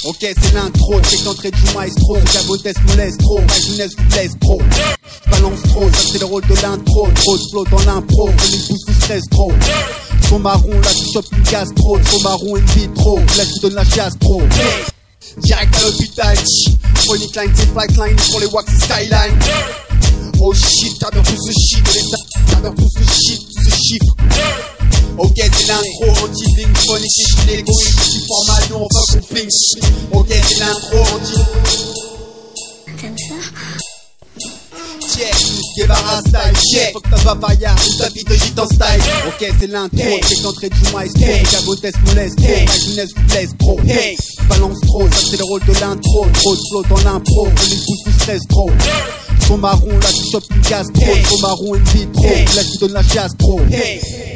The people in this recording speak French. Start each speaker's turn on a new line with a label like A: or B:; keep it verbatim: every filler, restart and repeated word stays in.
A: Ok, c'est l'intro, c'est l'entrée du maestro. Ce cabotesse me laisse trop, ma jeunesse vous blesse trop. Balance trop, ça c'est le rôle de l'intro. Trop de flow dans l'impro, que les pouces vous stressent trop. Son marron, là tu chopes une gastro. Son marron, une vitro, là tu donnes la chiasse trop. Direct à l'hôpital, Phonic line, c'est flightline pour les wax skyline. Oh shit, j'adore tout ce shit, j'adore tout ce shit, tout ce chiffre. Ok, c'est l'intro, anti-bling, phonique, c'est l'égoïste, je suis format, nous on fuck on ping. Ok, c'est l'intro, anti...
B: T'aimes ça?
A: Check, Guevara style, check. Fuck ta papaya ou ta vie de gitan style. Ok, c'est l'intro, hey. C'est l'entrée du maestro. Hey. Cabotesse me laisse trop, hey. Ma jeunesse vous blesse trop. Hey. Balance trop, ça c'est le rôle de l'intro. Trop de flow dans l'impro, que les pouces vous stressent trop. Son marron, là tu chopes une gastro. Hey. Son marron, une vitro, hey. Là tu donnes la chiasse trop. Hey.